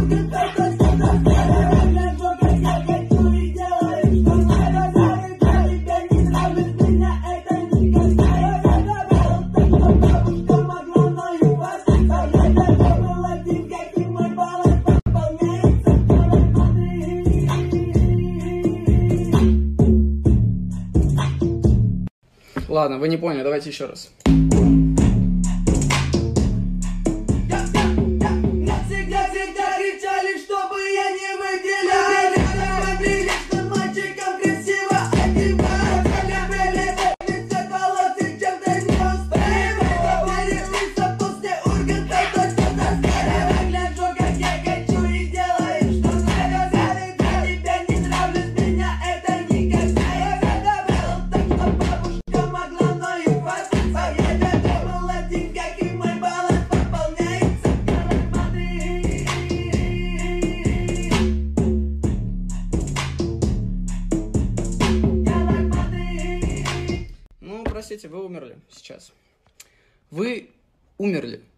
Ладно, вы не поняли, давайте еще раз. Простите, вы умерли сейчас. Вы умерли.